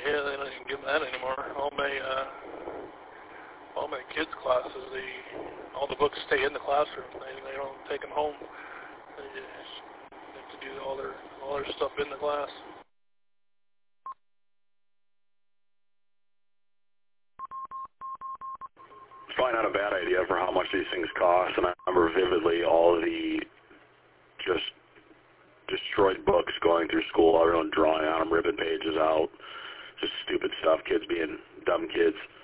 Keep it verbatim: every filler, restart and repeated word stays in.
Yeah, they don't even give them that anymore. All my uh, all my kids' classes, they all the books stay in the classroom. They they don't take them home. They just have to do all their all their stuff in the class. It's probably not a bad idea for how much these things cost, and I remember vividly all of the just destroyed books going through school, everyone drawing on them, ripping pages out, just stupid stuff, kids being dumb kids.